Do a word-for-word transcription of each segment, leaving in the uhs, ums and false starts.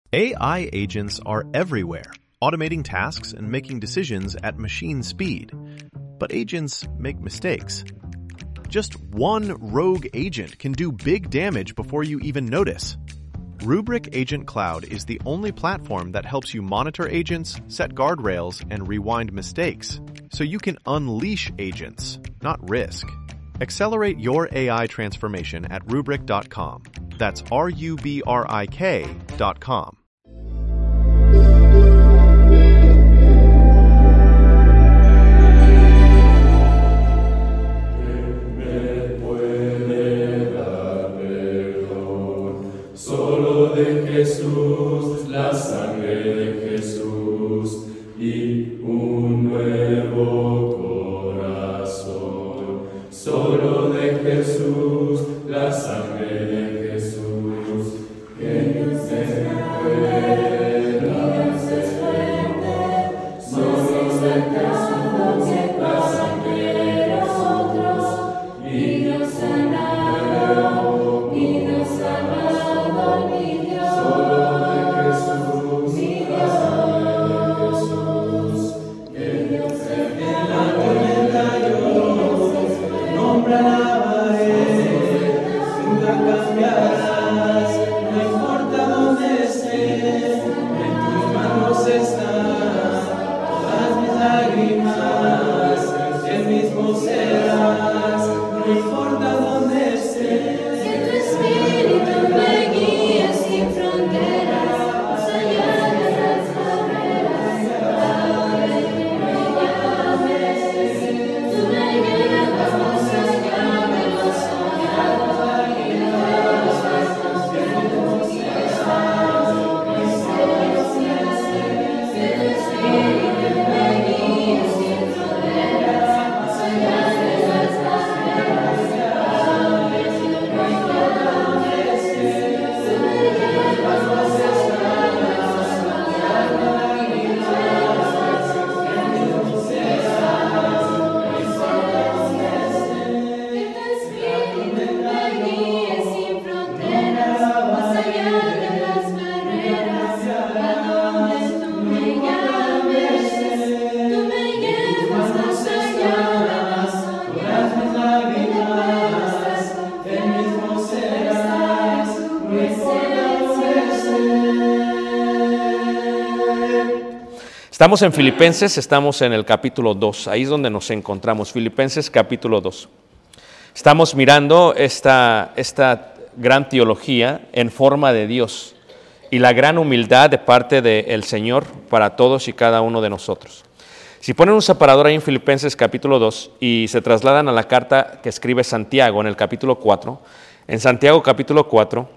A I agents are everywhere, automating tasks and making decisions at machine speed. But agents make mistakes. Just one rogue agent can do big damage before you even notice. Rubrik Agent Cloud is the only platform that helps you monitor agents, set guardrails, and rewind mistakes, so you can unleash agents, not risk. Accelerate your A I transformation at rubrik dot com. That's R U B R I K dot com. Jesús, la sangre de Jesús y un nuevo corazón. Solo de Jesús, la sangre de Jesús. Que no se pueda hacer fuerte, solo de Jesús, la sangre de nosotros. Y nos sanado, y nos amado, mi Dios. Estamos en Filipenses, estamos en el capítulo dos, ahí es donde nos encontramos, Filipenses capítulo dos. Estamos mirando esta, esta gran teología en forma de Dios y la gran humildad de parte del Señor para todos y cada uno de nosotros. Si ponen un separador ahí en Filipenses capítulo dos y se trasladan a la carta que escribe Santiago en el capítulo cuatro, en Santiago capítulo cuatro,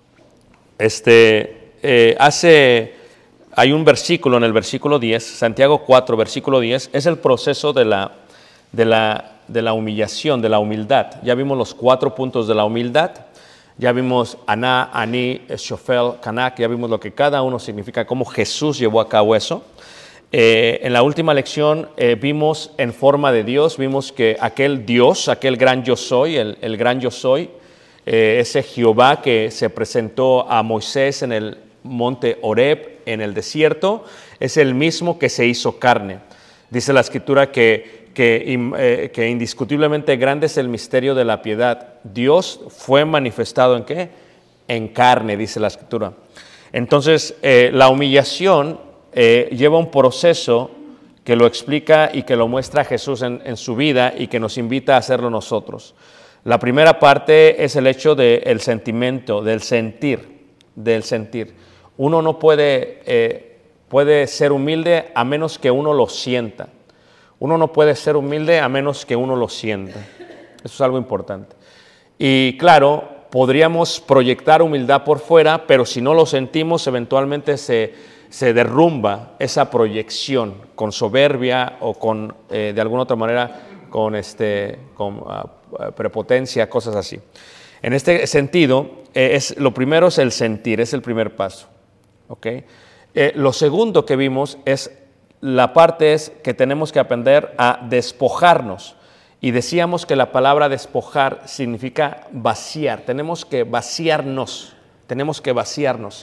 este, eh, hace... Hay un versículo en el versículo diez, Santiago cuatro, versículo diez, es el proceso de la, de, la, de la humillación, de la humildad. Ya vimos los cuatro puntos de la humildad, ya vimos Aná, Aní, Shofel, Kanak, ya vimos lo que cada uno significa, cómo Jesús llevó a cabo eso. Eh, en la última lección eh, vimos en forma de Dios, vimos que aquel Dios, aquel gran yo soy, el, el gran yo soy, eh, ese Jehová que se presentó a Moisés en el monte Horeb, en el desierto, es el mismo que se hizo carne. Dice la Escritura que, que, eh, que indiscutiblemente grande es el misterio de la piedad. Dios fue manifestado ¿en qué? En carne, dice la Escritura. Entonces, eh, la humillación eh, lleva un proceso que lo explica y que lo muestra Jesús en, en su vida y que nos invita a hacerlo nosotros. La primera parte es el hecho del sentimiento, del sentir, del sentir. Uno no puede, eh, puede ser humilde a menos que uno lo sienta. Uno no puede ser humilde a menos que uno lo sienta. Eso es algo importante. Y claro, podríamos proyectar humildad por fuera, pero si no lo sentimos, eventualmente se, se derrumba esa proyección con soberbia o con, eh, de alguna otra manera, con, este, con uh, prepotencia, cosas así. En este sentido, eh, es, lo primero es el sentir, es el primer paso. ¿Okay? Eh, lo segundo que vimos es, la parte es que tenemos que aprender a despojarnos. Y decíamos que la palabra despojar significa vaciar. Tenemos que vaciarnos, tenemos que vaciarnos.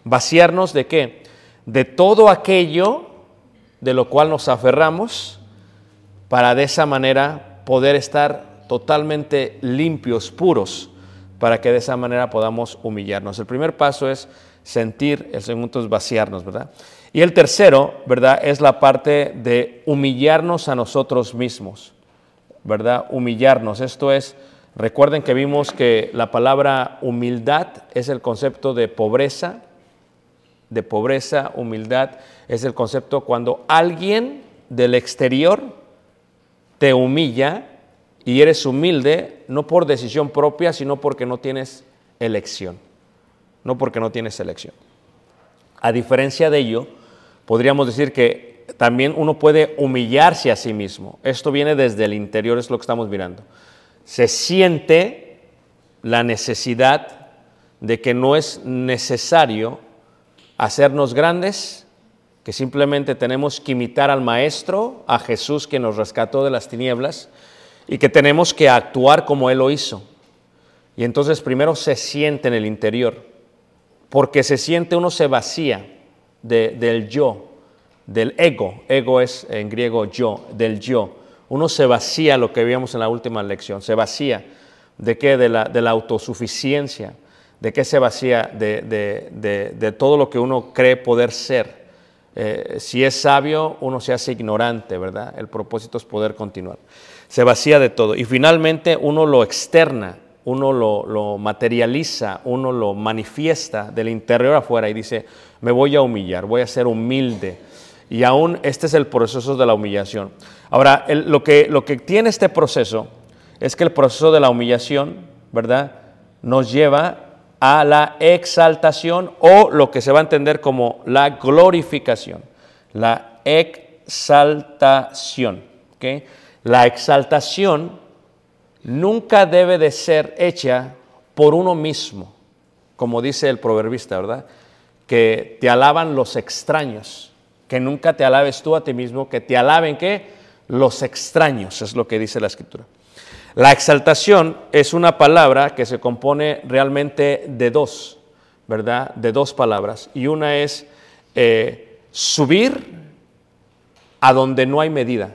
Vaciarnos ¿de qué? De todo aquello de lo cual nos aferramos, para de esa manera poder estar totalmente limpios, puros, para que de esa manera podamos humillarnos. El primer paso es sentir, el segundo es vaciarnos, ¿verdad? Y el tercero, ¿verdad?, es la parte de humillarnos a nosotros mismos, ¿verdad? Humillarnos, esto es, recuerden que vimos que la palabra humildad es el concepto de pobreza, de pobreza, humildad, es el concepto cuando alguien del exterior te humilla y eres humilde, no por decisión propia, sino porque no tienes elección, no porque no tienes elección. A diferencia de ello, podríamos decir que también uno puede humillarse a sí mismo. Esto viene desde el interior, es lo que estamos mirando. Se siente la necesidad de que no es necesario hacernos grandes, que simplemente tenemos que imitar al Maestro, a Jesús que nos rescató de las tinieblas, y que tenemos que actuar como Él lo hizo. Y entonces primero se siente en el interior, porque se siente, uno se vacía de, del yo, del ego. Ego es en griego yo, del yo. Uno se vacía, lo que vimos en la última lección, se vacía de qué, de la, de la autosuficiencia, de qué se vacía, de, de, de, de todo lo que uno cree poder ser. Eh, si es sabio, uno se hace ignorante, ¿verdad? El propósito es poder continuar. Se vacía de todo y finalmente uno lo externa, uno lo, lo materializa, uno lo manifiesta del interior afuera y dice, me voy a humillar, voy a ser humilde. Y aún este es el proceso de la humillación. Ahora, el, lo, que, lo que tiene este proceso es que el proceso de la humillación, ¿verdad?, nos lleva a la exaltación o lo que se va a entender como la glorificación. La exaltación, ¿ok? La exaltación nunca debe de ser hecha por uno mismo, como dice el proverbista, ¿verdad? Que te alaban los extraños, que nunca te alabes tú a ti mismo, que te alaben, ¿qué? Los extraños, es lo que dice la Escritura. La exaltación es una palabra que se compone realmente de dos, ¿verdad? De dos palabras, y una es eh, subir a donde no hay medida.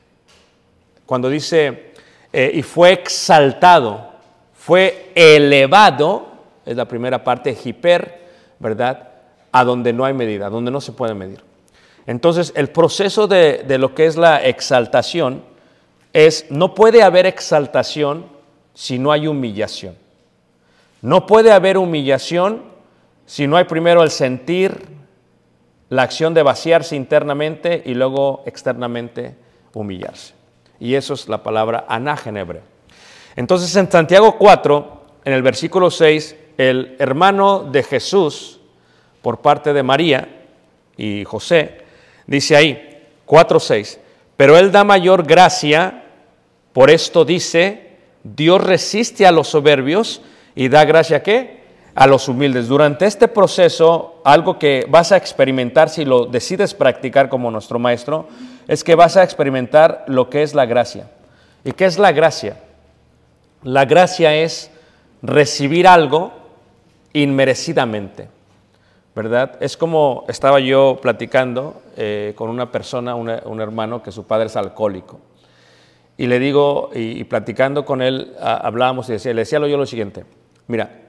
Cuando dice, eh, y fue exaltado, fue elevado, es la primera parte, hiper, ¿verdad?, a donde no hay medida, donde no se puede medir. Entonces, el proceso de, de lo que es la exaltación es, no puede haber exaltación si no hay humillación. No puede haber humillación si no hay primero el sentir, la acción de vaciarse internamente y luego externamente humillarse. Y eso es la palabra anaj en hebreo. Entonces en Santiago cuatro, en el versículo seis, el hermano de Jesús, por parte de María y José, dice ahí, cuatro seis, pero Él da mayor gracia, por esto dice, Dios resiste a los soberbios y da gracia ¿a qué? A los humildes. Durante este proceso, algo que vas a experimentar si lo decides practicar como nuestro maestro, es que vas a experimentar lo que es la gracia. ¿Y qué es la gracia? La gracia es recibir algo inmerecidamente, ¿verdad? Es como estaba yo platicando eh, con una persona, una, un hermano que su padre es alcohólico. Y le digo, y, y platicando con él, a, hablábamos y decía, le decía yo lo siguiente, mira,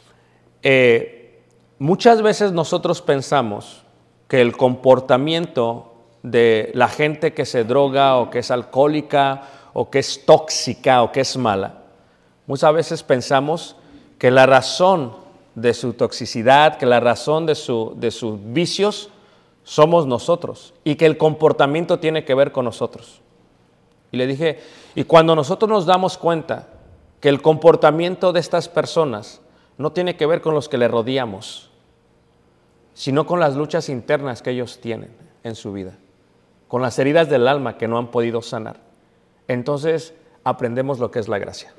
eh, muchas veces nosotros pensamos que el comportamiento de la gente que se droga o que es alcohólica o que es tóxica o que es mala, muchas veces pensamos que la razón de su toxicidad, que la razón de, su, de sus vicios somos nosotros y que el comportamiento tiene que ver con nosotros. Y le dije, y cuando nosotros nos damos cuenta que el comportamiento de estas personas no tiene que ver con los que le rodeamos, sino con las luchas internas que ellos tienen en su vida, con las heridas del alma que no han podido sanar, entonces aprendemos lo que es la gracia.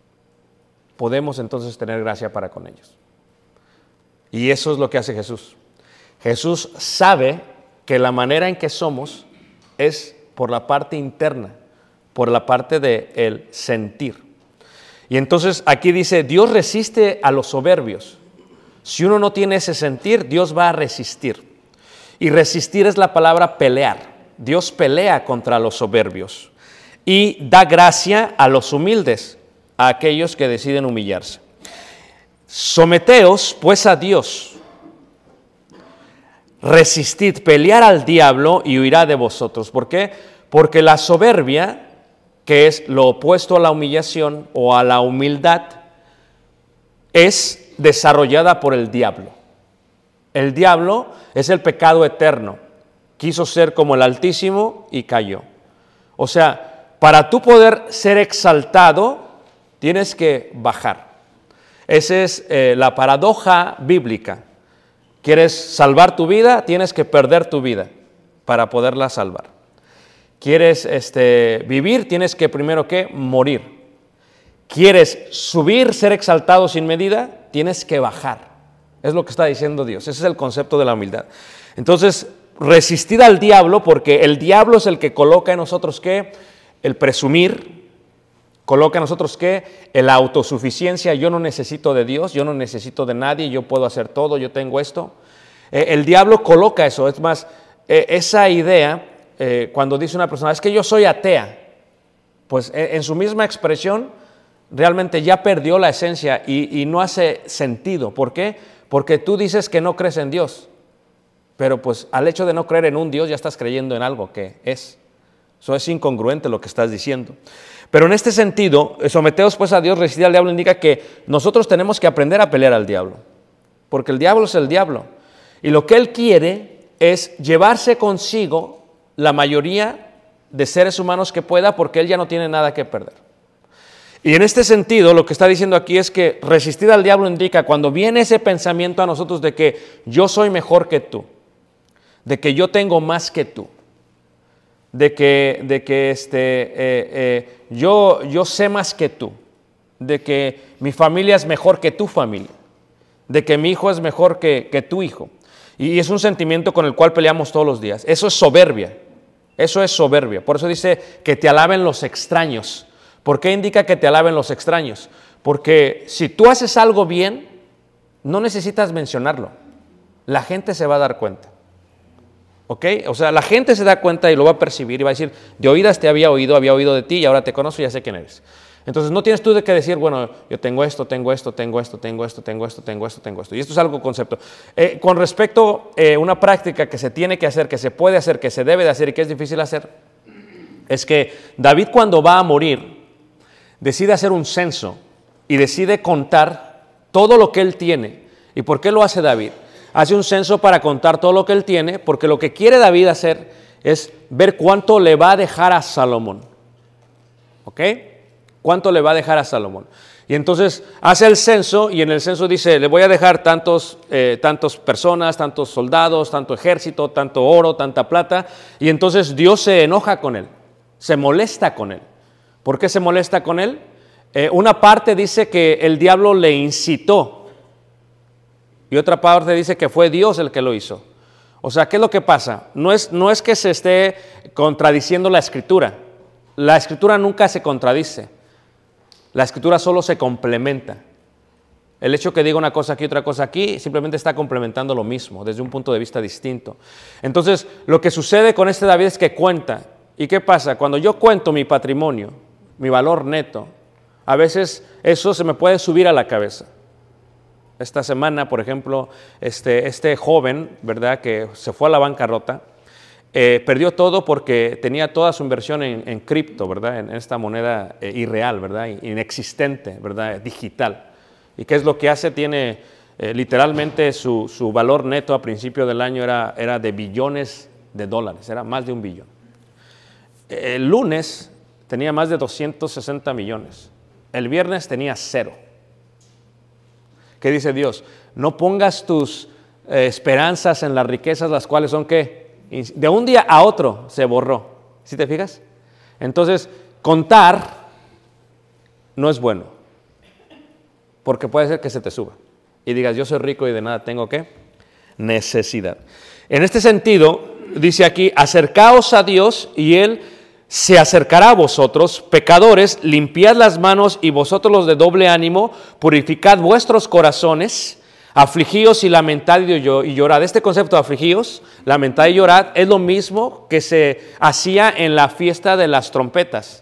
Podemos entonces tener gracia para con ellos. Y eso es lo que hace Jesús. Jesús sabe que la manera en que somos es por la parte interna, por la parte del sentir. Y entonces aquí dice, Dios resiste a los soberbios. Si uno no tiene ese sentir, Dios va a resistir. Y resistir es la palabra pelear. Dios pelea contra los soberbios y da gracia a los humildes, a aquellos que deciden humillarse. Someteos pues a Dios. Resistid, pelear al diablo y huirá de vosotros. ¿Por qué? Porque la soberbia, que es lo opuesto a la humillación o a la humildad, es desarrollada por el diablo. El diablo es el pecado eterno. Quiso ser como el Altísimo y cayó. O sea, para tú poder ser exaltado, tienes que bajar. Esa es eh, la paradoja bíblica. ¿Quieres salvar tu vida? Tienes que perder tu vida para poderla salvar. ¿Quieres este, vivir? Tienes que primero ¿qué? Morir. ¿Quieres subir, ser exaltado sin medida? Tienes que bajar. Es lo que está diciendo Dios. Ese es el concepto de la humildad. Entonces, resistid al diablo, porque el diablo es el que coloca en nosotros ¿qué? El presumir, coloca en nosotros ¿qué? La autosuficiencia. Yo no necesito de Dios, yo no necesito de nadie, yo puedo hacer todo, yo tengo esto. Eh, el diablo coloca eso. Es más, eh, esa idea, eh, cuando dice una persona, es que yo soy atea, pues eh, en su misma expresión realmente ya perdió la esencia y, y no hace sentido. ¿Por qué? Porque tú dices que no crees en Dios, pero pues al hecho de no creer en un Dios ya estás creyendo en algo que es. Eso es incongruente lo que estás diciendo. Pero en este sentido, someteos pues a Dios, resistir al diablo, indica que nosotros tenemos que aprender a pelear al diablo, porque el diablo es el diablo. Y lo que él quiere es llevarse consigo la mayoría de seres humanos que pueda, porque él ya no tiene nada que perder. Y en este sentido, lo que está diciendo aquí es que resistir al diablo indica cuando viene ese pensamiento a nosotros de que yo soy mejor que tú, de que yo tengo más que tú, de que, de que este, eh, eh, yo, yo sé más que tú, de que mi familia es mejor que tu familia, de que mi hijo es mejor que, que tu hijo. Y es un sentimiento con el cual peleamos todos los días. Eso es soberbia, eso es soberbia. Por eso dice que te alaben los extraños. ¿Por qué indica que te alaben los extraños? Porque si tú haces algo bien, no necesitas mencionarlo. La gente se va a dar cuenta. ¿Ok? O sea, la gente se da cuenta y lo va a percibir y va a decir, de oídas te había oído, había oído de ti y ahora te conozco y ya sé quién eres. Entonces no tienes tú de qué decir, bueno, yo tengo esto, tengo esto, tengo esto, tengo esto, tengo esto, tengo esto, tengo esto. Y esto es algo concepto. Eh, con respecto a eh, una práctica que se tiene que hacer, que se puede hacer, que se debe de hacer y que es difícil hacer, es que David cuando va a morir, decide hacer un censo y decide contar todo lo que él tiene. ¿Y por qué lo hace David? Hace un censo para contar todo lo que él tiene, porque lo que quiere David hacer es ver cuánto le va a dejar a Salomón. ¿Ok? ¿Cuánto le va a dejar a Salomón? Y entonces hace el censo y en el censo dice, le voy a dejar tantos, eh, tantas personas, tantos soldados, tanto ejército, tanto oro, tanta plata. Y entonces Dios se enoja con él, se molesta con él. ¿Por qué se molesta con él? Eh, una parte dice que el diablo le incitó y otra parte dice que fue Dios el que lo hizo. O sea, ¿qué es lo que pasa? No es, no es que se esté contradiciendo la Escritura. La Escritura nunca se contradice. La Escritura solo se complementa. El hecho que diga una cosa aquí, otra cosa aquí, simplemente está complementando lo mismo desde un punto de vista distinto. Entonces, lo que sucede con este David es que cuenta. ¿Y qué pasa? Cuando yo cuento mi patrimonio, mi valor neto, a veces eso se me puede subir a la cabeza. Esta semana, por ejemplo, este, este joven, ¿verdad?, que se fue a la bancarrota, eh, perdió todo porque tenía toda su inversión en, en cripto, ¿verdad?, en esta moneda eh, irreal, ¿verdad?, inexistente, ¿verdad?, digital. ¿Y qué es lo que hace? Tiene eh, literalmente su, su valor neto a principio del año era, era de billones de dólares, era más de un billón. El lunes tenía más de doscientos sesenta millones. El viernes tenía cero. ¿Qué dice Dios? No pongas tus eh, esperanzas en las riquezas, las cuales son ¿qué? De un día a otro se borró. ¿Sí te fijas? Entonces, contar no es bueno, porque puede ser que se te suba y digas, yo soy rico y de nada tengo ¿qué? Necesidad. En este sentido, dice aquí, acercaos a Dios y Él se acercará a vosotros, pecadores, limpiad las manos y vosotros los de doble ánimo, purificad vuestros corazones, Afligíos y lamentad y llorad. Este concepto de afligíos, lamentad y llorad es lo mismo que se hacía en la fiesta de las trompetas,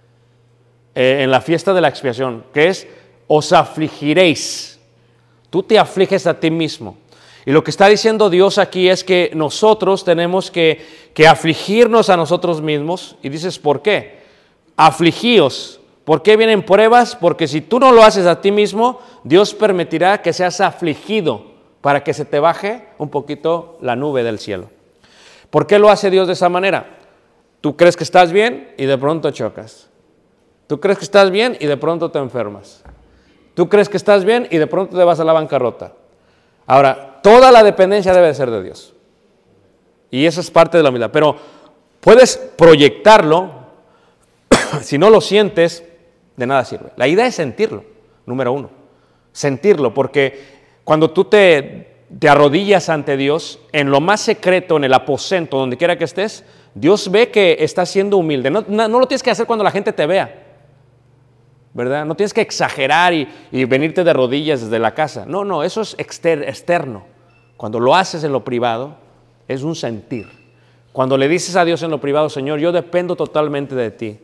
eh, en la fiesta de la expiación, que es os afligiréis. Tú te afliges a ti mismo. Y lo que está diciendo Dios aquí es que nosotros tenemos que, que afligirnos a nosotros mismos. Y dices, ¿por qué? Afligíos. ¿Por qué vienen pruebas? Porque si tú no lo haces a ti mismo, Dios permitirá que seas afligido para que se te baje un poquito la nube del cielo. ¿Por qué lo hace Dios de esa manera? Tú crees que estás bien y de pronto chocas. Tú crees que estás bien y de pronto te enfermas. Tú crees que estás bien y de pronto te vas a la bancarrota. Ahora, toda la dependencia debe de ser de Dios. Y eso es parte de la humildad. Pero puedes proyectarlo, si no lo sientes, de nada sirve. La idea es sentirlo, número uno. Sentirlo, porque cuando tú te, te arrodillas ante Dios, en lo más secreto, en el aposento, donde quiera que estés, Dios ve que estás siendo humilde. No, no, no lo tienes que hacer cuando la gente te vea, ¿verdad? No tienes que exagerar y, y venirte de rodillas desde la casa. No, no, eso es exter, externo. Cuando lo haces en lo privado, es un sentir. Cuando le dices a Dios en lo privado, Señor, yo dependo totalmente de ti.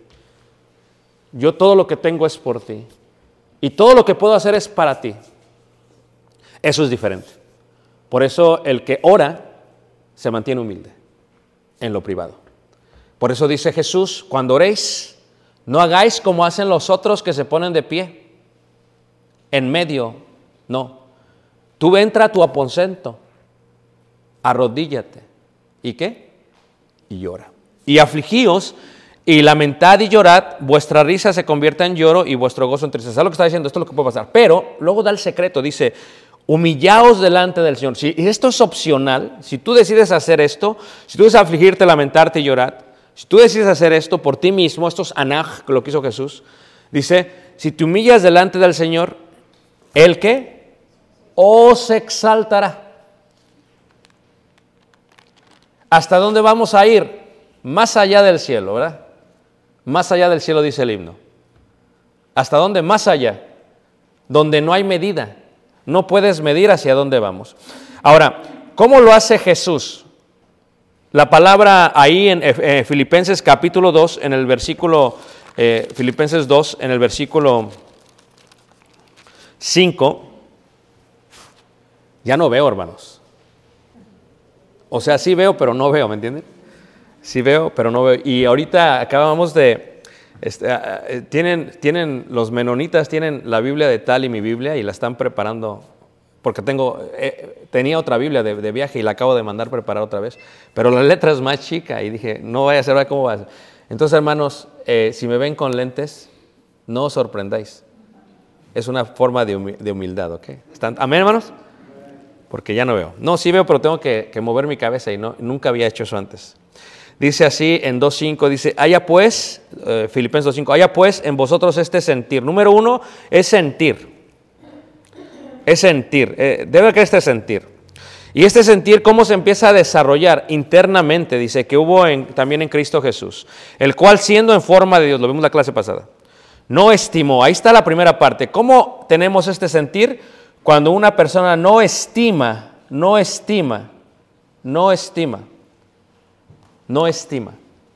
Yo todo lo que tengo es por ti. Y todo lo que puedo hacer es para ti. Eso es diferente. Por eso el que ora se mantiene humilde en lo privado. Por eso dice Jesús, cuando oréis, no hagáis como hacen los otros que se ponen de pie. En medio, no. Tú entra a tu aposento, arrodíllate. ¿Y qué? Y llora. Y afligíos y lamentad y llorad, vuestra risa se convierta en lloro y vuestro gozo en tristeza. ¿Sabes lo que está diciendo? Esto es lo que puede pasar. Pero luego da el secreto, dice, humillaos delante del Señor. Si esto es opcional, si tú decides hacer esto, si tú decides afligirte, lamentarte y llorar, si tú decides hacer esto por ti mismo, esto es anaj, lo que hizo Jesús, dice, si te humillas delante del Señor, ¿Él qué? Os exaltará. ¿Hasta dónde vamos a ir? Más allá del cielo, ¿verdad? Más allá del cielo dice el himno. ¿Hasta dónde? Más allá. Donde no hay medida. No puedes medir hacia dónde vamos. Ahora, ¿cómo lo hace Jesús? La palabra ahí en eh, Filipenses capítulo dos, en el versículo, eh, Filipenses dos, en el versículo cinco, ya no veo, hermanos. O sea, sí veo, pero no veo, ¿me entienden? Sí veo, pero no veo. Y ahorita acabamos de, este, uh, tienen, tienen, los menonitas tienen la Biblia de Tal y mi Biblia y la están preparando, porque tengo, eh, tenía otra Biblia de, de viaje y la acabo de mandar preparar otra vez, pero la letra es más chica y dije, no vaya a ser, ¿cómo va a ser? Entonces, hermanos, eh, si me ven con lentes, no os sorprendáis. Es una forma de, humi- de humildad, ¿ok? ¿Están, amén, hermanos? Porque ya no veo. No, sí veo, pero tengo que, que mover mi cabeza y no, nunca había hecho eso antes. Dice así en dos cinco, dice, haya pues, eh, Filipenses dos cinco, haya pues en vosotros este sentir. Número uno es sentir. Es sentir. Eh, debe haber este sentir. Y este sentir, ¿cómo se empieza a desarrollar? Internamente, dice, que hubo en, también en Cristo Jesús, el cual siendo en forma de Dios, lo vimos la clase pasada, no estimó. Ahí está la primera parte. ¿Cómo tenemos este sentir? Cuando una persona no estima, no estima, no estima. No estima.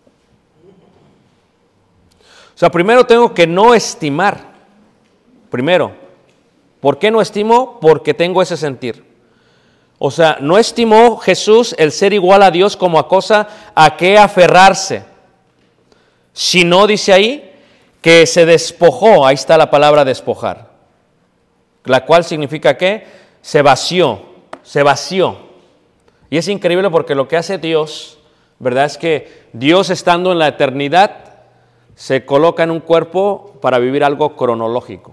O sea, primero tengo que no estimar. Primero. ¿Por qué no estimo? Porque tengo ese sentir. O sea, no estimó Jesús el ser igual a Dios como a cosa a que aferrarse. Sino, dice ahí, que se despojó. Ahí está la palabra despojar. La cual significa que se vació. Se vació. Y es increíble porque lo que hace Dios, ¿verdad? Es que Dios, estando en la eternidad, se coloca en un cuerpo para vivir algo cronológico.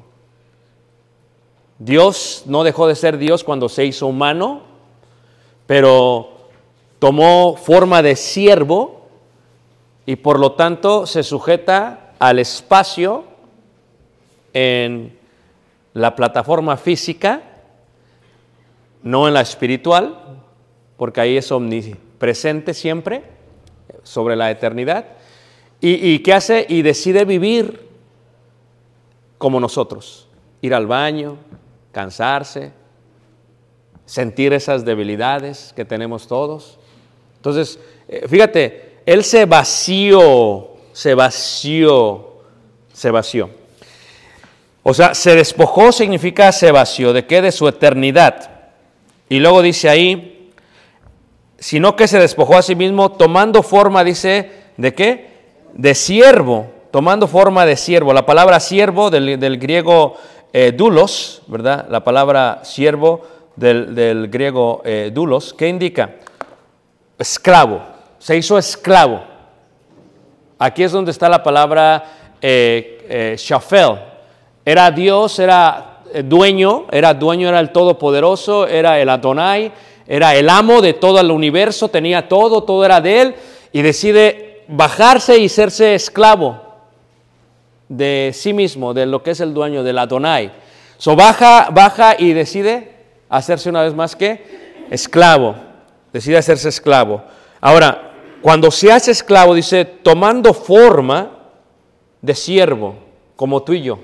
Dios no dejó de ser Dios cuando se hizo humano, pero tomó forma de siervo y por lo tanto se sujeta al espacio en la plataforma física, no en la espiritual, porque ahí es omnipresente siempre, sobre la eternidad. ¿Y, y qué hace? Y decide vivir como nosotros. Ir al baño, cansarse, sentir esas debilidades que tenemos todos. Entonces, eh, fíjate, Él se vació, se vació, se vació. O sea, se despojó significa se vació. ¿De qué? De su eternidad. Y luego dice ahí, sino que se despojó a sí mismo tomando forma, dice, ¿de qué? De siervo, tomando forma de siervo. La palabra siervo del, del griego eh, doulos, ¿verdad? La palabra siervo del, del griego eh, doulos, ¿qué indica? Esclavo, se hizo esclavo. Aquí es donde está la palabra eh, eh, shafel. Era Dios, era dueño, era dueño, era el Todopoderoso, era el Adonai, era el amo de todo el universo, tenía todo, todo era de Él, y decide bajarse y serse esclavo de sí mismo, de lo que es el dueño, del Adonai. So baja, baja y decide hacerse una vez más que esclavo, decide hacerse esclavo. Ahora, cuando se hace esclavo, dice, tomando forma de siervo, como tú y yo.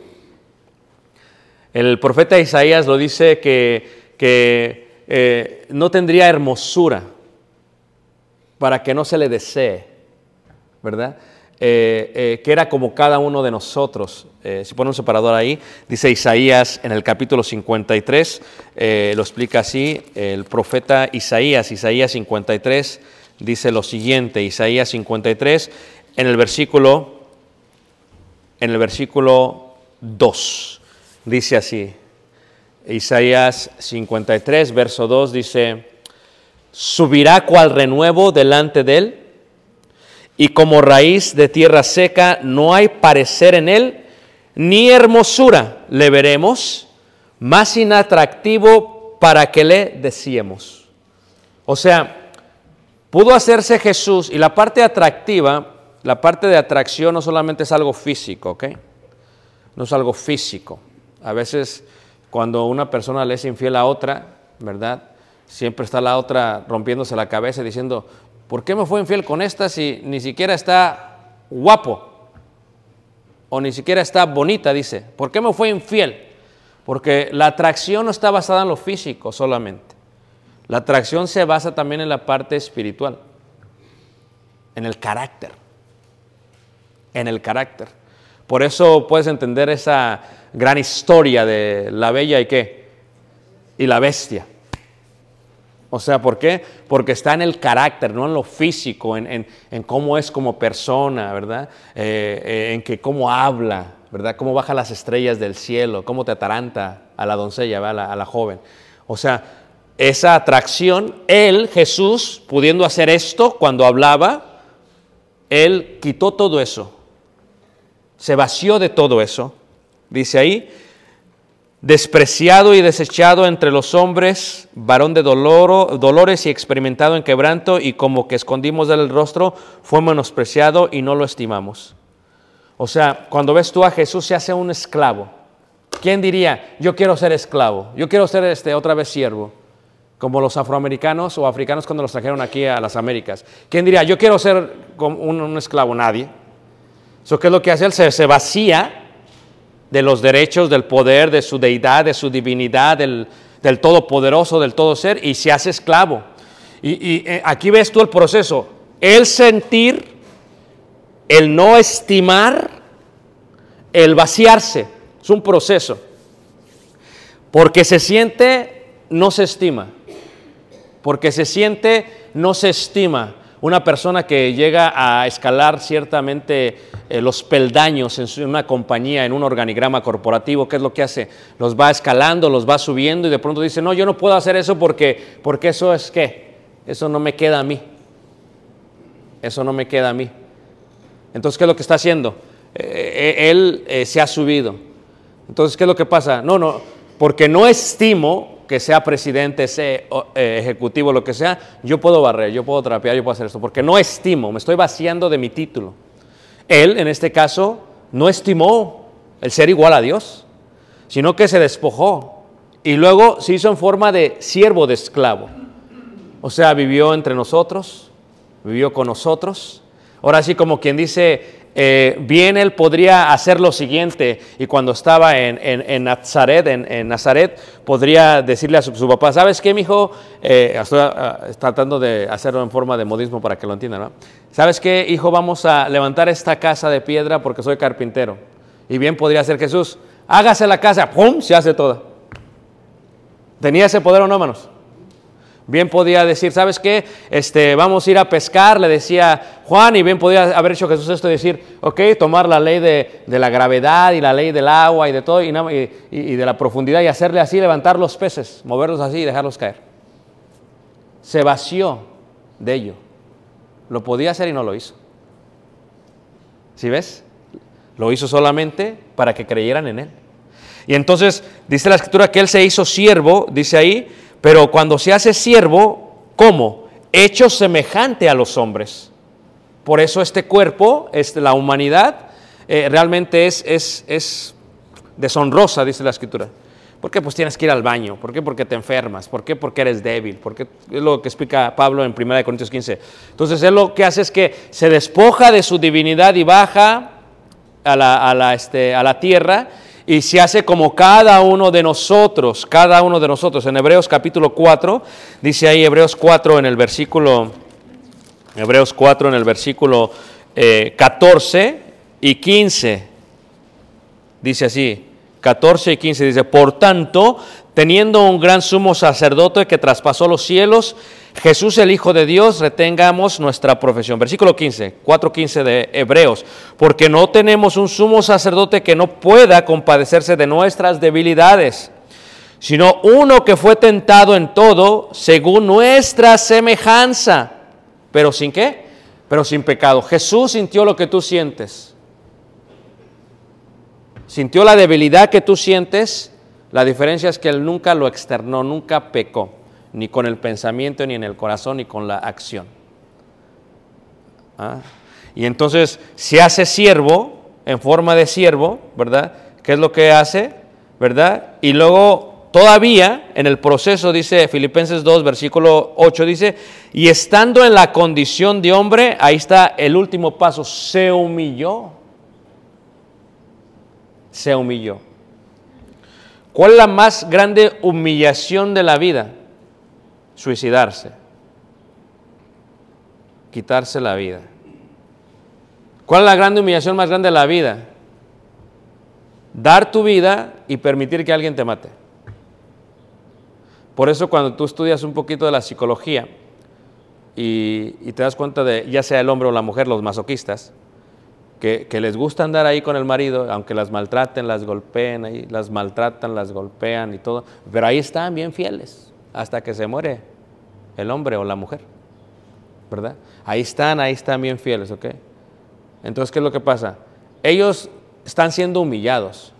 El profeta Isaías lo dice que, que eh, no tendría hermosura para que no se le desee, ¿verdad? Eh, eh, que era como cada uno de nosotros. Eh, si pone un separador ahí, dice Isaías en el capítulo cincuenta y tres, eh, lo explica así, el profeta Isaías, Isaías cincuenta y tres, dice lo siguiente, Isaías cincuenta y tres, en el versículo, en el versículo dos. Dice así, Isaías cincuenta y tres, verso dos, dice, subirá cual renuevo delante de él, y como raíz de tierra seca, no hay parecer en él, ni hermosura le veremos, más inatractivo para que le deseemos. O sea, pudo hacerse Jesús, y la parte atractiva, la parte de atracción no solamente es algo físico, ¿ok? No es algo físico. A veces cuando una persona le es infiel a otra, ¿verdad? Siempre está la otra rompiéndose la cabeza diciendo, ¿por qué me fue infiel con esta si ni siquiera está guapo? O ni siquiera está bonita, dice. ¿Por qué me fue infiel? Porque la atracción no está basada en lo físico solamente. La atracción se basa también en la parte espiritual, en el carácter, en el carácter. Por eso puedes entender esa gran historia de la bella y qué, y la bestia. O sea, ¿por qué? Porque está en el carácter, no en lo físico, en, en, en cómo es como persona, ¿verdad? Eh, eh, en que cómo habla, ¿verdad? Cómo baja las estrellas del cielo, cómo te ataranta a la doncella, a la, a la joven. O sea, esa atracción, él, Jesús, pudiendo hacer esto cuando hablaba, él quitó todo eso. Se vació de todo eso, dice ahí, despreciado y desechado entre los hombres, varón de dolor, dolores y experimentado en quebranto, y como que escondimos del rostro, fue menospreciado y no lo estimamos. O sea, cuando ves tú a Jesús, se hace un esclavo. ¿Quién diría, yo quiero ser esclavo, yo quiero ser este, otra vez siervo? Como los afroamericanos o africanos cuando los trajeron aquí a las Américas. ¿Quién diría, yo quiero ser un, un esclavo? Nadie. ¿Eso qué es lo que hace él? Se, se vacía de los derechos, del poder, de su deidad, de su divinidad, del, del todopoderoso, del todo ser, y se hace esclavo. Y, y eh, aquí ves tú el proceso. El sentir, el no estimar, el vaciarse. Es un proceso. Porque se siente, no se estima. Porque se siente, no se estima. Una persona que llega a escalar ciertamente eh, los peldaños en su, una compañía, en un organigrama corporativo, ¿qué es lo que hace? Los va escalando, los va subiendo y de pronto dice, no, yo no puedo hacer eso porque, porque eso es ¿qué? Eso no me queda a mí. Eso no me queda a mí. Entonces, ¿qué es lo que está haciendo? Eh, eh, él eh, se ha subido. Entonces, ¿qué es lo que pasa? No, no, porque no estimo que sea presidente, sea eh, ejecutivo, lo que sea, yo puedo barrer, yo puedo trapear, yo puedo hacer esto, porque no estimo, me estoy vaciando de mi título. Él, en este caso, no estimó el ser igual a Dios, sino que se despojó y luego se hizo en forma de siervo, de esclavo. O sea, vivió entre nosotros, vivió con nosotros. Ahora sí, como quien dice, eh, bien él podría hacer lo siguiente, y cuando estaba en, en, en Nazaret, en, en Nazaret, podría decirle a su, su papá, ¿sabes qué, mijo? Eh, estoy uh, tratando de hacerlo en forma de modismo para que lo entiendan, ¿no? ¿Sabes qué, hijo? Vamos a levantar esta casa de piedra porque soy carpintero. Y bien podría ser Jesús, hágase la casa, ¡pum!, se hace toda. ¿Tenía ese poder o no, hermanos? Bien podía decir, ¿sabes qué? Este, vamos a ir a pescar, le decía Juan, y bien podía haber hecho Jesús esto y decir, ok, tomar la ley de, de la gravedad y la ley del agua y de todo, y, y, y de la profundidad, y hacerle así, levantar los peces, moverlos así y dejarlos caer. Se vació de ello. Lo podía hacer y no lo hizo. ¿Sí ves? Lo hizo solamente para que creyeran en él. Y entonces dice la Escritura que él se hizo siervo, dice ahí, pero cuando se hace siervo, ¿cómo? Hecho semejante a los hombres. Por eso este cuerpo, este, la humanidad, eh, realmente es, es, es deshonrosa, dice la Escritura. ¿Por qué? Pues tienes que ir al baño. ¿Por qué? Porque te enfermas. ¿Por qué? Porque eres débil. ¿Por qué? Es lo que explica Pablo en primera de Corintios quince. Entonces él lo que hace es que se despoja de su divinidad y baja a la, a la, este, a la tierra, y se hace como cada uno de nosotros, cada uno de nosotros. En Hebreos capítulo cuatro, dice ahí Hebreos cuatro en el versículo, Hebreos cuatro en el versículo eh, catorce y quince, dice así, catorce y quince, dice, por tanto, teniendo un gran sumo sacerdote que traspasó los cielos, Jesús el Hijo de Dios, retengamos nuestra profesión. Versículo quince, cuatro quince de Hebreos, porque no tenemos un sumo sacerdote que no pueda compadecerse de nuestras debilidades, sino uno que fue tentado en todo según nuestra semejanza, pero ¿sin qué? Pero sin pecado. Jesús sintió lo que tú sientes. Sintió la debilidad que tú sientes. La diferencia es que él nunca lo externó, nunca pecó, ni con el pensamiento, ni en el corazón, ni con la acción. ¿Ah? Y entonces se hace siervo, en forma de siervo, ¿verdad? ¿Qué es lo que hace? ¿Verdad? Y luego todavía en el proceso, dice Filipenses dos, versículo ocho, dice, y estando en la condición de hombre, ahí está el último paso, se humilló. Se humilló. ¿Cuál es la más grande humillación de la vida? Suicidarse. Quitarse la vida. ¿Cuál es la grande humillación más grande de la vida? Dar tu vida y permitir que alguien te mate. Por eso cuando tú estudias un poquito de la psicología y, y te das cuenta de, ya sea el hombre o la mujer, los masoquistas, Que, que les gusta andar ahí con el marido, aunque las maltraten, las golpeen, ahí, las maltratan, las golpean y todo, pero ahí están bien fieles hasta que se muere el hombre o la mujer, ¿verdad? Ahí están, ahí están bien fieles, ¿ok? Entonces, ¿qué es lo que pasa? Ellos están siendo humillados,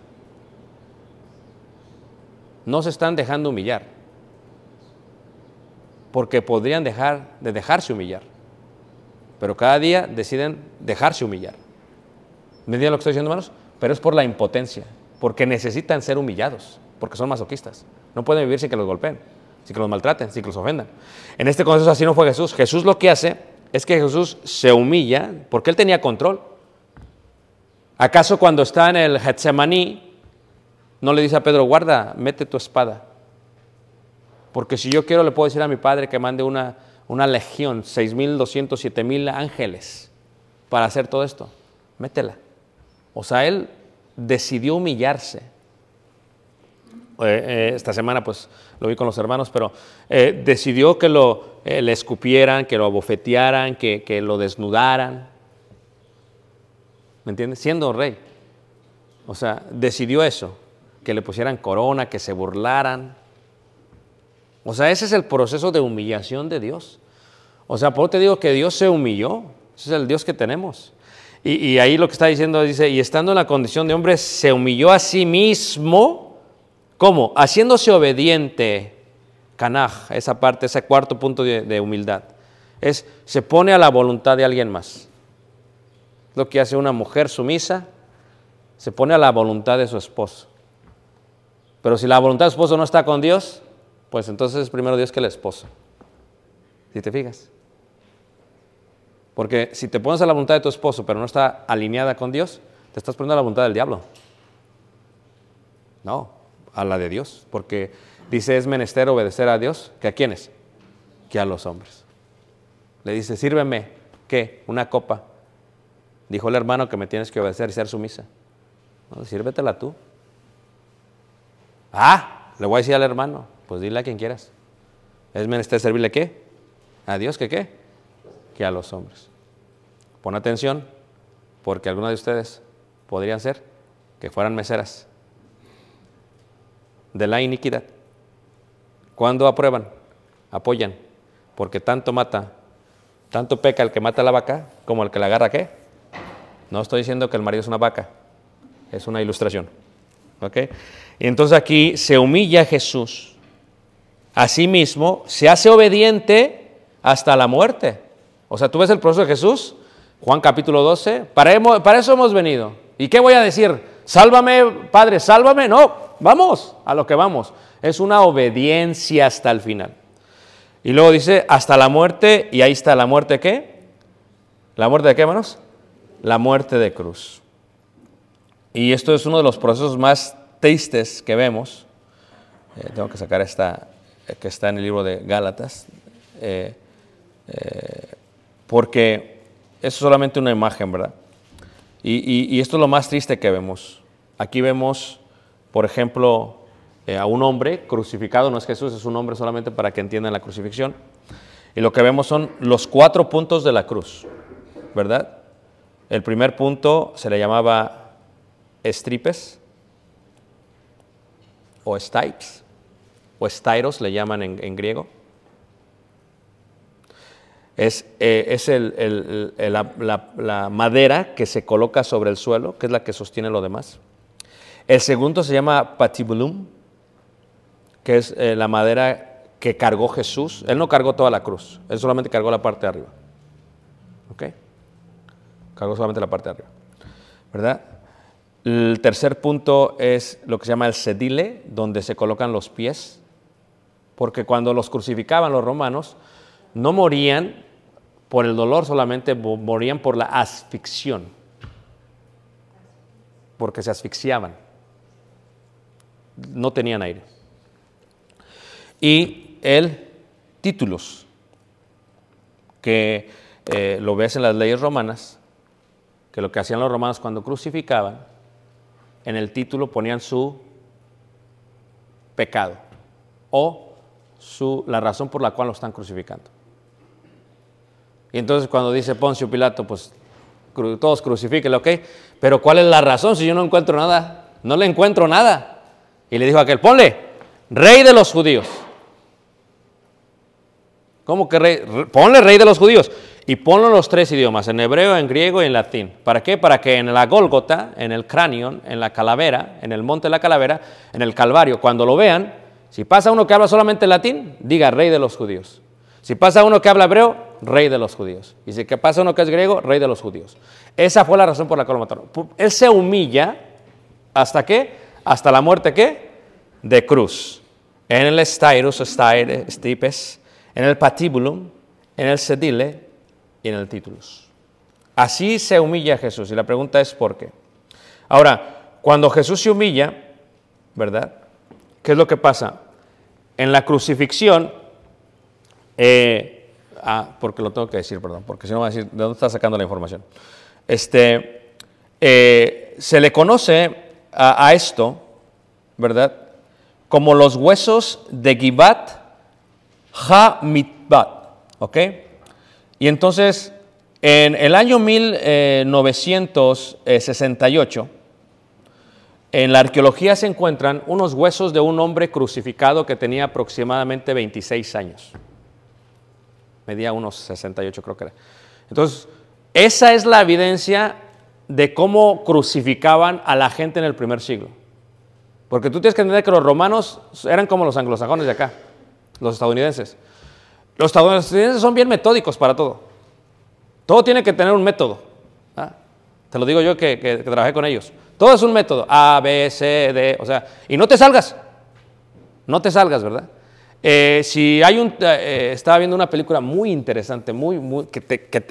no se están dejando humillar, porque podrían dejar de dejarse humillar, pero cada día deciden dejarse humillar. ¿Me entienden lo que estoy diciendo, hermanos? Pero es por la impotencia, porque necesitan ser humillados, porque son masoquistas. No pueden vivir sin que los golpeen, sin que los maltraten, sin que los ofendan. En este contexto así no fue Jesús. Jesús lo que hace es que Jesús se humilla porque él tenía control. ¿Acaso cuando está en el Getsemaní no le dice a Pedro, guarda, mete tu espada? Porque si yo quiero le puedo decir a mi Padre que mande una, una legión, seis mil doscientos, siete mil ángeles para hacer todo esto. Métela. O sea, él decidió humillarse. Eh, eh, esta semana pues lo vi con los hermanos, pero eh, decidió que lo, eh, le escupieran, que lo abofetearan, que, que lo desnudaran. ¿Me entiendes? Siendo rey. O sea, decidió eso, que le pusieran corona, que se burlaran. O sea, ese es el proceso de humillación de Dios. O sea, por eso te digo que Dios se humilló. Ese es el Dios que tenemos. Y, y ahí lo que está diciendo, dice, y estando en la condición de hombre, se humilló a sí mismo. ¿Cómo? Haciéndose obediente. Canaj, esa parte, ese cuarto punto de, de humildad. Es, se pone a la voluntad de alguien más. Lo que hace una mujer sumisa, se pone a la voluntad de su esposo. Pero si la voluntad de su esposo no está con Dios, pues entonces es primero Dios que el esposo. ¿Sí te fijas? Porque si te pones a la voluntad de tu esposo, pero no está alineada con Dios, te estás poniendo a la voluntad del diablo. No, a la de Dios. Porque dice, es menester obedecer a Dios, ¿que a quiénes? Que a los hombres. Le dice, sírveme, ¿qué? Una copa. Dijo el hermano que me tienes que obedecer y ser sumisa. No, sírvetela tú. Ah, le voy a decir al hermano, pues dile a quien quieras. ¿Es menester servirle qué? ¿A Dios que qué? Que a los hombres. Pon atención, porque algunos de ustedes podrían ser que fueran meseras de la iniquidad. ¿Cuándo aprueban? Apoyan, porque tanto mata, tanto peca el que mata a la vaca como el que la agarra, ¿qué? No estoy diciendo que el marido es una vaca, es una ilustración. ¿Ok? Y entonces aquí se humilla a Jesús. Asimismo, se hace obediente hasta la muerte. O sea, tú ves el proceso de Jesús, Juan capítulo doce, para, para eso hemos venido. ¿Y qué voy a decir? Sálvame, Padre, sálvame. No, vamos a lo que vamos. Es una obediencia hasta el final. Y luego dice, hasta la muerte, y ahí está la muerte, ¿qué? ¿La muerte de qué, hermanos? La muerte de cruz. Y esto es uno de los procesos más tristes que vemos. Eh, tengo que sacar esta, eh, que está en el libro de Gálatas, eh, eh, porque es solamente una imagen, ¿verdad? Y, y, y esto es lo más triste que vemos. Aquí vemos, por ejemplo, eh, a un hombre crucificado, no es Jesús, es un hombre solamente para que entiendan la crucifixión. Y lo que vemos son los cuatro puntos de la cruz, ¿verdad? El primer punto se le llamaba estripes, o stipes, o stairos le llaman en, en griego. Es, eh, es el, el, el, la, la, la madera que se coloca sobre el suelo, que es la que sostiene lo demás. El segundo se llama patibulum, que es eh, la madera que cargó Jesús. Él no cargó toda la cruz, él solamente cargó la parte de arriba. ¿Ok? Cargó solamente la parte de arriba, ¿verdad? El tercer punto es lo que se llama el sedile, donde se colocan los pies, porque cuando los crucificaban los romanos, no morían por el dolor solamente, morían por la asfixión, porque se asfixiaban, no tenían aire. Y el titulus, que eh, lo ves en las leyes romanas, que lo que hacían los romanos cuando crucificaban, en el título ponían su pecado o su, la razón por la cual lo están crucificando. Y entonces cuando dice Poncio Pilato, pues cru, todos crucifíquenlo, ok, pero ¿cuál es la razón si yo no encuentro nada? No le encuentro nada. Y le dijo a aquel, ponle, rey de los judíos. ¿Cómo que rey? Ponle rey de los judíos. Y ponlo en los tres idiomas, en hebreo, en griego y en latín. ¿Para qué? Para que en la Gólgota, en el cráneo, en la calavera, en el monte de la calavera, en el Calvario, cuando lo vean, si pasa uno que habla solamente latín, diga rey de los judíos. Si pasa uno que habla hebreo, rey de los judíos. Y si pasa uno que es griego, rey de los judíos. Esa fue la razón por la cual lo mataron. Él se humilla, ¿hasta qué? Hasta la muerte, ¿qué? De cruz. En el stairos, stipes, en el patibulum, en el sedile, y en el titulus. Así se humilla a Jesús. Y la pregunta es ¿por qué? Ahora, cuando Jesús se humilla, ¿verdad? ¿Qué es lo que pasa? En la crucifixión, eh, ah, porque lo tengo que decir, perdón, porque si no va a decir, ¿de dónde está sacando la información? Este, eh, se le conoce a, a esto, ¿verdad? Como los huesos de Gibat Ha-Mitbat, ¿ok? Y entonces, en el año mil novecientos sesenta y ocho, en la arqueología se encuentran unos huesos de un hombre crucificado que tenía aproximadamente veintiséis años. Medía unos sesenta y ocho, creo que era. Entonces, esa es la evidencia de cómo crucificaban a la gente en el primer siglo. Porque tú tienes que entender que los romanos eran como los anglosajones de acá, los estadounidenses. Los estadounidenses son bien metódicos para todo. Todo tiene que tener un método. ¿Ah? Te lo digo yo que, que, que trabajé con ellos. Todo es un método. A, B, C, D. O sea, y no te salgas. No te salgas, ¿verdad? Eh, si hay un... Eh, estaba viendo una película muy interesante, muy, muy, que, te, que te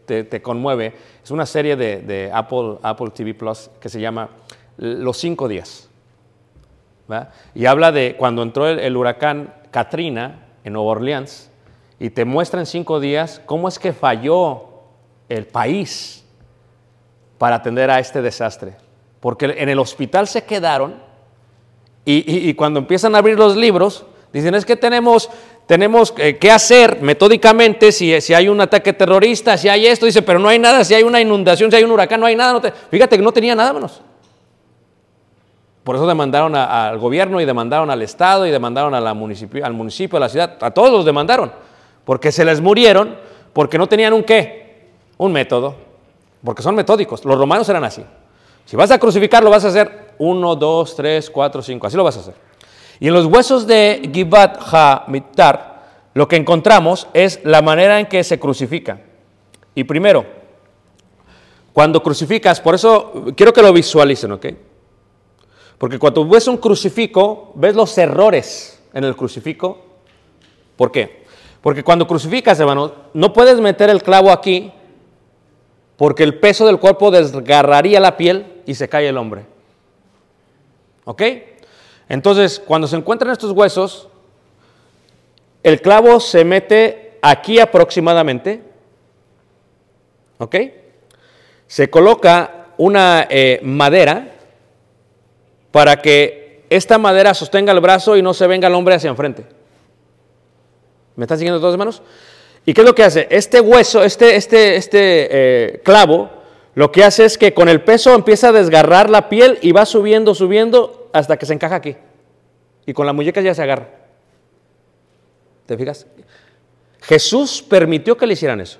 te, te conmueve. Es una serie de, de Apple, Apple T V Plus que se llama Los Cinco Días. ¿Va? Y habla de cuando entró el, el huracán Katrina en Nueva Orleans y te muestra en cinco días cómo es que falló el país para atender a este desastre. Porque en el hospital se quedaron y, y, y cuando empiezan a abrir los libros, dicen es que tenemos, tenemos eh, que hacer metódicamente si, si hay un ataque terrorista, si hay esto, dice, pero no hay nada, si hay una inundación, si hay un huracán, no hay nada. No te... Fíjate que no tenía nada menos. Por eso demandaron a, al gobierno y demandaron al Estado y demandaron a la municipio, al municipio, a la ciudad, a todos los demandaron, porque se les murieron, porque no tenían un qué, un método, porque son metódicos. Los romanos eran así. Si vas a crucificar, lo vas a hacer uno, dos, tres, cuatro, cinco, así lo vas a hacer. Y en los huesos de Givat Ha-Mittar, lo que encontramos es la manera en que se crucifica. Y primero, cuando crucificas, por eso quiero que lo visualicen, ¿ok? Porque cuando ves un crucifijo, ves los errores en el crucifijo. ¿Por qué? Porque cuando crucificas, hermano, no puedes meter el clavo aquí porque el peso del cuerpo desgarraría la piel y se cae el hombre. ¿Ok? Entonces, cuando se encuentran estos huesos, el clavo se mete aquí aproximadamente. ¿Ok? Se coloca una eh, madera para que esta madera sostenga el brazo y no se venga el hombre hacia enfrente. ¿Me están siguiendo todos, hermanos? ¿Y qué es lo que hace? Este hueso, este, este, este eh, clavo, lo que hace es que con el peso empieza a desgarrar la piel y va subiendo, subiendo hasta que se encaja aquí. Y con la muñeca ya se agarra. ¿Te fijas? Jesús permitió que le hicieran eso.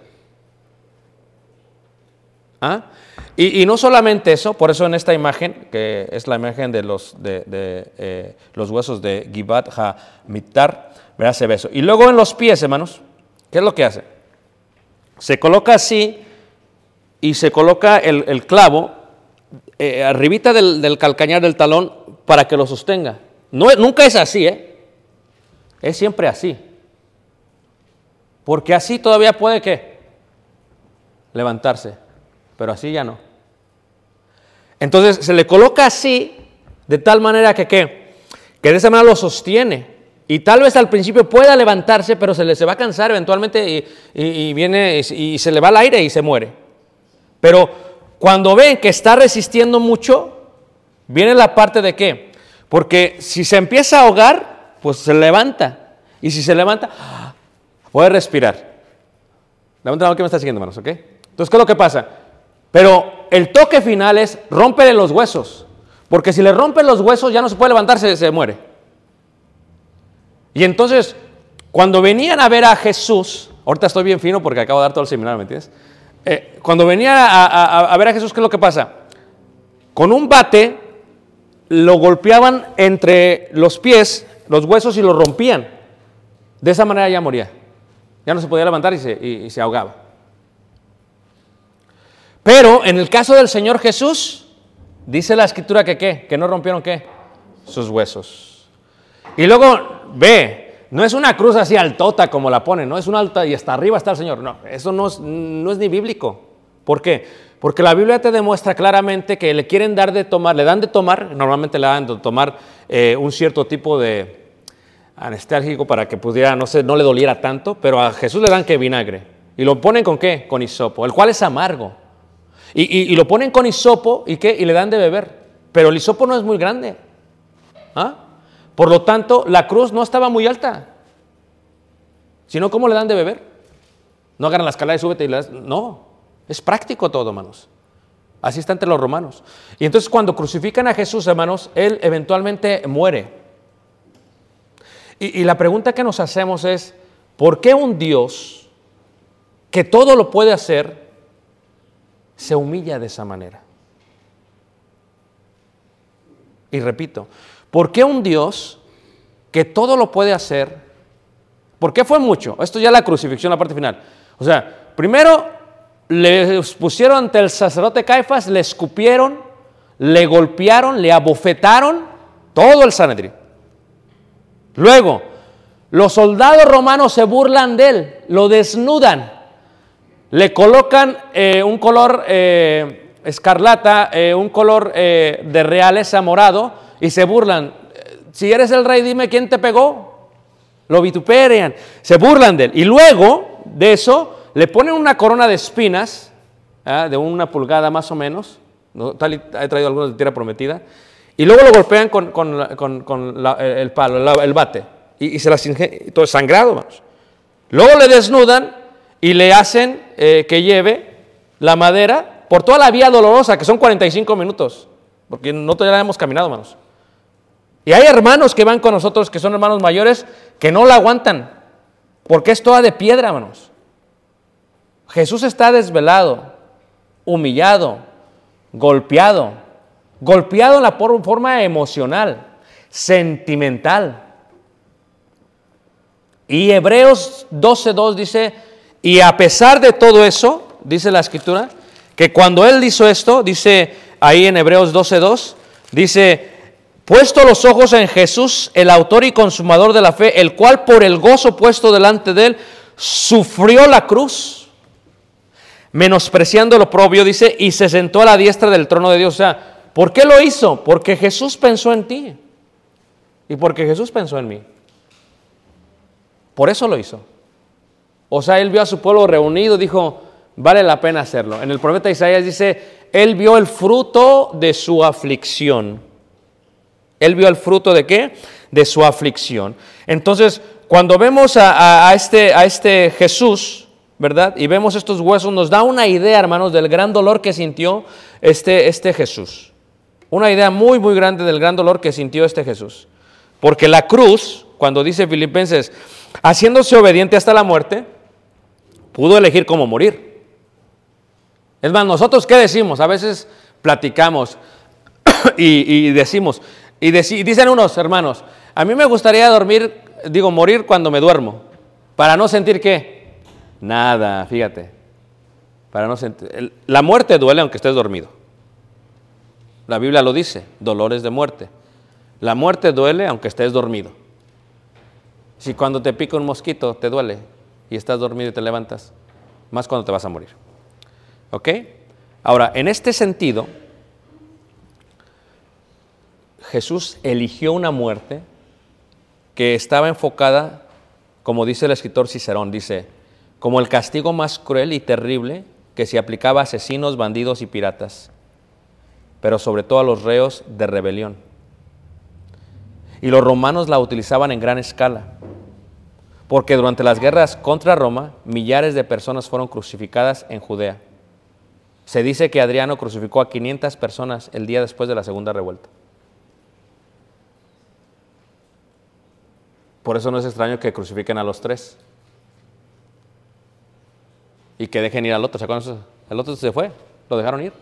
¿Ah? Y, y no solamente eso, por eso en esta imagen, que es la imagen de los, de, de, eh, los huesos de Givat Ha-Mittar, ¿verdad? Se ve eso. Y luego en los pies, hermanos, ¿qué es lo que hace? Se coloca así y se coloca el, el clavo eh, arribita del, del calcañar del talón para que lo sostenga. No, nunca es así, ¿eh? Es siempre así. Porque así todavía puede, ¿qué? Levantarse, pero así ya no. Entonces se le coloca así, de tal manera que, ¿qué? Que de esa manera lo sostiene. Y tal vez al principio pueda levantarse, pero se le se va a cansar eventualmente y, y, y viene y, y se le va al aire y se muere. Pero cuando ven que está resistiendo mucho, viene la parte de qué. Porque si se empieza a ahogar, pues se levanta. Y si se levanta, puede respirar. Levanta la mano que me está siguiendo, hermanos, ¿ok? Entonces, ¿qué es lo que pasa? Pero el toque final es rómpele los huesos. Porque si le rompen los huesos, ya no se puede levantar, se, se muere. Y entonces, cuando venían a ver a Jesús, ahorita estoy bien fino porque acabo de dar todo el seminario, ¿me entiendes? Eh, cuando venían a, a, a ver a Jesús, ¿qué es lo que pasa? Con un bate lo golpeaban entre los pies, los huesos y lo rompían. De esa manera ya moría. Ya no se podía levantar y se, y, y se ahogaba. Pero en el caso del Señor Jesús, dice la Escritura que ¿qué? Que no rompieron ¿qué? Sus huesos. Y luego, ve, no es una cruz así altota como la ponen, no es una alta y hasta arriba está el Señor. No, eso no es, no es ni bíblico. ¿Por qué? Porque la Biblia te demuestra claramente que le quieren dar de tomar, le dan de tomar, normalmente le dan de tomar eh, un cierto tipo de anestésicos para que pudiera, no sé, no le doliera tanto, pero a Jesús le dan que vinagre. ¿Y lo ponen con qué? Con hisopo, el cual es amargo. Y, y, y lo ponen con hisopo y qué, y le dan de beber. Pero el hisopo no es muy grande. ¿Ah? Por lo tanto, la cruz no estaba muy alta. Sino, ¿cómo le dan de beber? No agarran la escalera y súbete y le das. No, es práctico todo, hermanos. Así está entre los romanos. Y entonces cuando crucifican a Jesús, hermanos, Él eventualmente muere. Y, y la pregunta que nos hacemos es, ¿por qué un Dios que todo lo puede hacer se humilla de esa manera? Y repito, ¿por qué un Dios que todo lo puede hacer? ¿Por qué fue mucho? Esto ya la crucifixión, la parte final. O sea, primero le pusieron ante el sacerdote Caifás, le escupieron, le golpearon, le abofetaron, todo el Sanedrín. Luego, los soldados romanos se burlan de él, lo desnudan, le colocan eh, un color eh, escarlata, eh, un color eh, de realeza morado y se burlan. Si eres el rey, dime quién te pegó. Lo vituperian, se burlan de él. Y luego de eso le ponen una corona de espinas, ¿eh? de una pulgada más o menos. ¿No? Tal y, he traído algunos de tierra prometida. Y luego lo golpean con, con, con, con la, el palo, el, el bate. Y, y se las inge- todo sangrado, vamos. Luego le desnudan y le hacen eh, que lleve la madera por toda la vía dolorosa, que son cuarenta y cinco minutos, porque nosotros ya hemos caminado, hermanos. Y hay hermanos que van con nosotros, que son hermanos mayores, que no la aguantan, porque es toda de piedra, hermanos. Jesús está desvelado, humillado, golpeado, golpeado en la forma emocional, sentimental. Y Hebreos doce dos dice, y a pesar de todo eso, dice la Escritura, que cuando Él hizo esto, dice ahí en Hebreos doce dos, dice, puesto los ojos en Jesús, el autor y consumador de la fe, el cual por el gozo puesto delante de Él, sufrió la cruz, menospreciando lo propio, dice, y se sentó a la diestra del trono de Dios. O sea, ¿por qué lo hizo? Porque Jesús pensó en ti y porque Jesús pensó en mí. Por eso lo hizo. O sea, Él vio a su pueblo reunido, dijo, vale la pena hacerlo. En el profeta Isaías dice, Él vio el fruto de su aflicción. Él vio el fruto de ¿qué? De su aflicción. Entonces, cuando vemos a, a, a, este, a este Jesús, ¿verdad? Y vemos estos huesos, nos da una idea, hermanos, del gran dolor que sintió este, este Jesús. Una idea muy, muy grande del gran dolor que sintió este Jesús. Porque la cruz, cuando dice Filipenses, haciéndose obediente hasta la muerte, pudo elegir cómo morir. Es más, nosotros ¿qué decimos? A veces platicamos y, y decimos, y, dec- y dicen unos hermanos, a mí me gustaría dormir, digo, morir cuando me duermo, para no sentir ¿qué? Nada, fíjate. Para no sentir, el- la muerte duele aunque estés dormido. La Biblia lo dice, dolores de muerte. La muerte duele aunque estés dormido. Si cuando te pica un mosquito te duele y estás dormido y te levantas, más cuando te vas a morir. ¿Ok? Ahora, en este sentido, Jesús eligió una muerte que estaba enfocada, como dice el escritor Cicerón, dice, como el castigo más cruel y terrible que se aplicaba a asesinos, bandidos y piratas, pero sobre todo a los reos de rebelión. Y los romanos la utilizaban en gran escala, porque durante las guerras contra Roma, millares de personas fueron crucificadas en Judea. Se dice que Adriano crucificó a quinientas personas el día después de la segunda revuelta. Por eso no es extraño que crucifiquen a los tres y que dejen ir al otro. ¿Se acuerdan? El otro se fue, lo dejaron ir.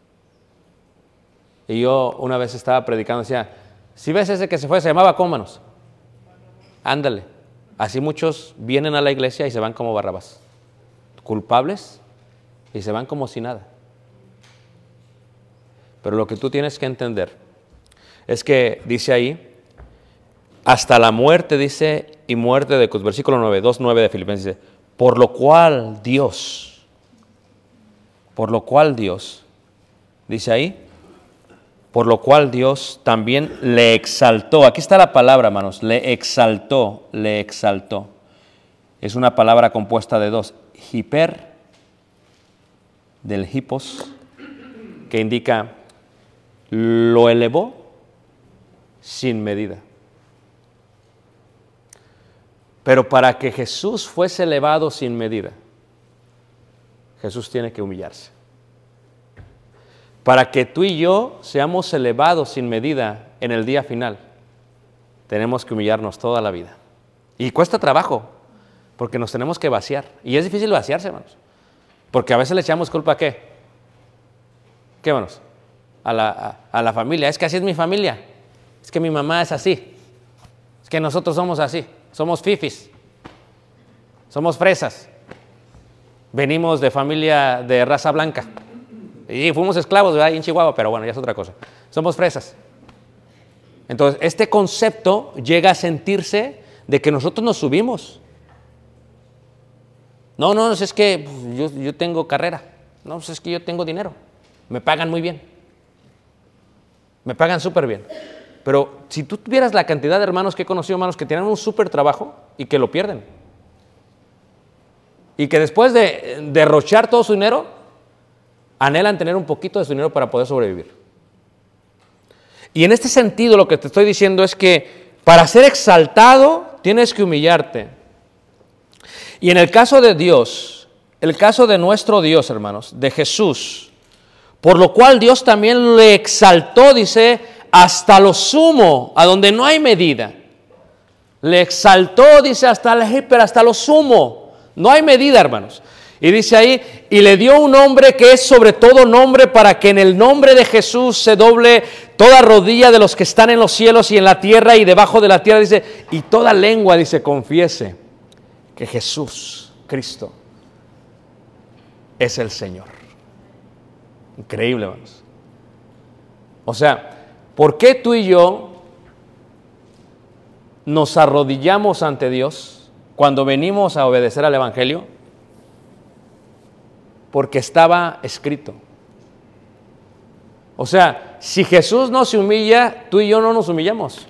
Y yo una vez estaba predicando, decía, si ves ese que se fue, se llamaba Cómanos. Ándale. Así muchos vienen a la iglesia y se van como Barrabás, culpables, y se van como si nada. Pero lo que tú tienes que entender es que dice ahí, hasta la muerte, dice, y muerte de cruz, versículo nueve, dos nueve de Filipenses, dice, por lo cual Dios, por lo cual Dios, dice ahí, por lo cual Dios también le exaltó. Aquí está la palabra, hermanos, le exaltó, le exaltó. Es una palabra compuesta de dos, hiper, del hipos, que indica, lo elevó sin medida. Pero para que Jesús fuese elevado sin medida, Jesús tiene que humillarse. Para que tú y yo seamos elevados sin medida en el día final, tenemos que humillarnos toda la vida. Y cuesta trabajo, porque nos tenemos que vaciar. Y es difícil vaciarse, hermanos. Porque a veces le echamos culpa a ¿qué? ¿Qué, hermanos? A la, a, a la familia. Es que así es mi familia. Es que mi mamá es así. Es que nosotros somos así. Somos fifis. Somos fresas. Venimos de familia de raza blanca. Y fuimos esclavos, ¿verdad? En Chihuahua, pero bueno, ya es otra cosa. Somos fresas. Entonces, este concepto llega a sentirse de que nosotros nos subimos. No, no, es que yo, yo tengo carrera. No, es que yo tengo dinero. Me pagan muy bien. Me pagan súper bien. Pero si tú tuvieras la cantidad de hermanos que he conocido, hermanos que tienen un súper trabajo y que lo pierden. Y que después de derrochar todo su dinero, anhelan tener un poquito de su dinero para poder sobrevivir. Y en este sentido lo que te estoy diciendo es que para ser exaltado tienes que humillarte. Y en el caso de Dios, el caso de nuestro Dios, hermanos, de Jesús, por lo cual Dios también le exaltó, dice, hasta lo sumo, a donde no hay medida. Le exaltó, dice, hasta la hiper, hasta lo sumo. No hay medida, hermanos. Y dice ahí, y le dio un nombre que es sobre todo nombre, para que en el nombre de Jesús se doble toda rodilla de los que están en los cielos y en la tierra y debajo de la tierra, dice, y toda lengua, dice, confiese que Jesús, Cristo, es el Señor. Increíble, hermanos. O sea, ¿por qué tú y yo nos arrodillamos ante Dios cuando venimos a obedecer al Evangelio? Porque estaba escrito. O sea, si Jesús no se humilla, tú y yo no nos humillamos.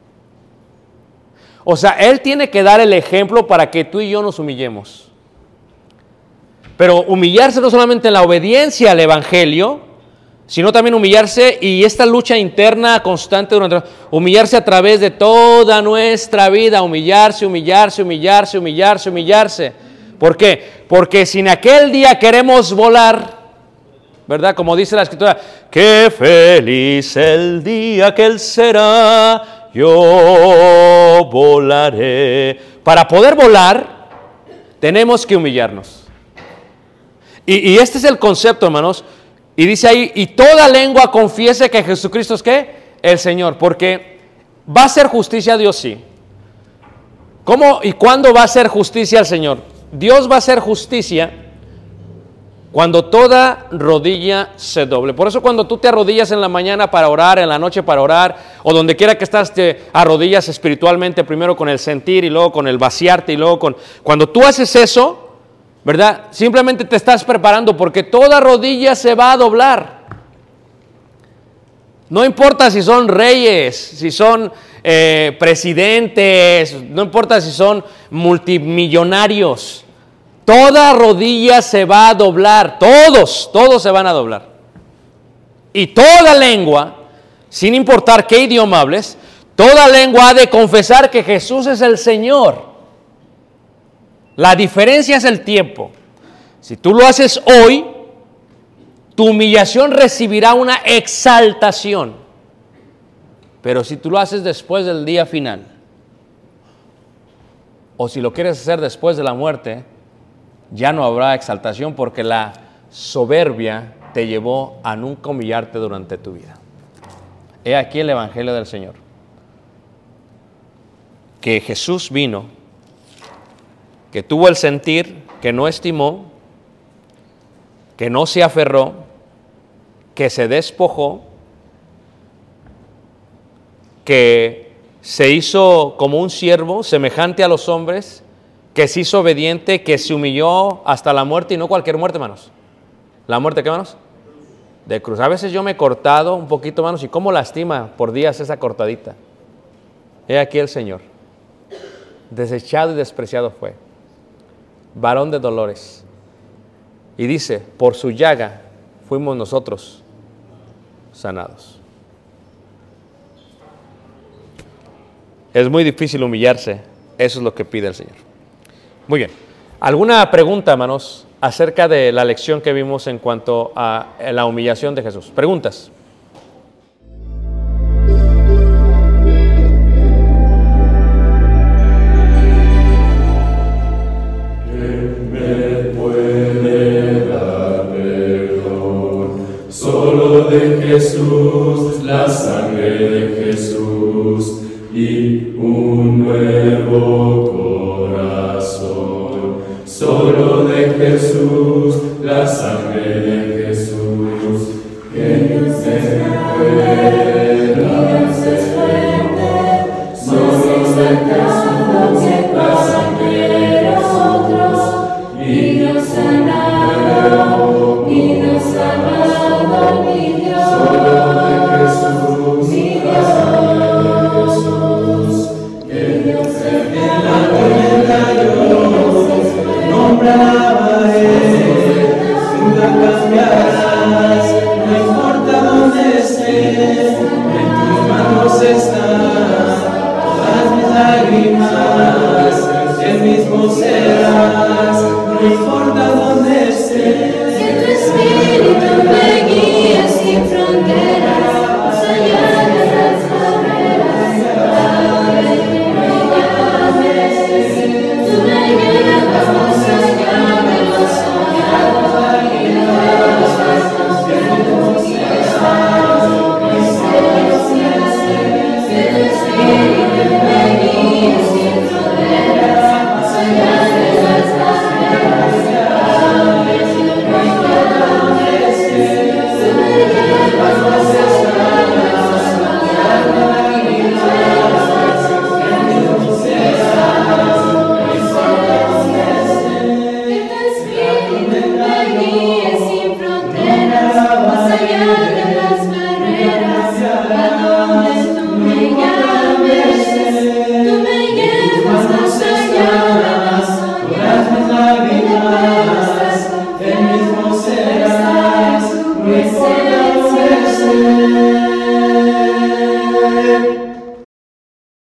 O sea, Él tiene que dar el ejemplo para que tú y yo nos humillemos. Pero humillarse no solamente en la obediencia al Evangelio, sino también humillarse, y esta lucha interna constante durante, humillarse a través de toda nuestra vida, humillarse, humillarse, humillarse, humillarse, humillarse. ¿Por qué? Porque si en aquel día queremos volar, ¿verdad? Como dice la Escritura, qué feliz el día que Él será, yo volaré. Para poder volar, tenemos que humillarnos. Y, y este es el concepto, hermanos. Y dice ahí, y toda lengua confiese que Jesucristo es ¿qué? El Señor. Porque va a hacer justicia a Dios, sí. ¿Cómo y cuándo va a hacer justicia al Señor? Dios va a hacer justicia cuando toda rodilla se doble. Por eso cuando tú te arrodillas en la mañana para orar, en la noche para orar, o donde quiera que estás, te arrodillas espiritualmente, primero con el sentir y luego con el vaciarte y luego con... Cuando tú haces eso, ¿verdad? Simplemente te estás preparando porque toda rodilla se va a doblar. No importa si son reyes, si son eh, presidentes, no importa si son multimillonarios. Toda rodilla se va a doblar, todos, todos se van a doblar. Y toda lengua, sin importar qué idioma hables, toda lengua ha de confesar que Jesús es el Señor. La diferencia es el tiempo. Si tú lo haces hoy, tu humillación recibirá una exaltación. Pero si tú lo haces después del día final, o si lo quieres hacer después de la muerte, ya no habrá exaltación porque la soberbia te llevó a nunca humillarte durante tu vida. He aquí el Evangelio del Señor. Que Jesús vino, que tuvo el sentir, que no estimó, que no se aferró, que se despojó, que se hizo como un siervo, semejante a los hombres, que se hizo obediente, que se humilló hasta la muerte, y no cualquier muerte, hermanos. ¿La muerte qué, hermanos? De cruz. A veces yo me he cortado un poquito, hermanos, y cómo lastima por días esa cortadita. He aquí el Señor. Desechado y despreciado fue, varón de dolores. Y dice, por su llaga fuimos nosotros sanados. Es muy difícil humillarse. Eso es lo que pide el Señor. Muy bien. ¿Alguna pregunta, hermanos, acerca de la lección que vimos en cuanto a la humillación de Jesús? ¿Preguntas? ¿Quién me puede dar perdón? Solo de Jesús, la sangre de Jesús y un nuevo corazón. Solo de Jesús, la sangre de Jesús. ¿Quién me puede dar perdón? Solo de Jesús, la sangre de Jesús y alabaré, nunca cambiarás, no importa dónde estés, en tus manos están todas mis lágrimas, el mismo serás, no importa dónde estés. Que tu espíritu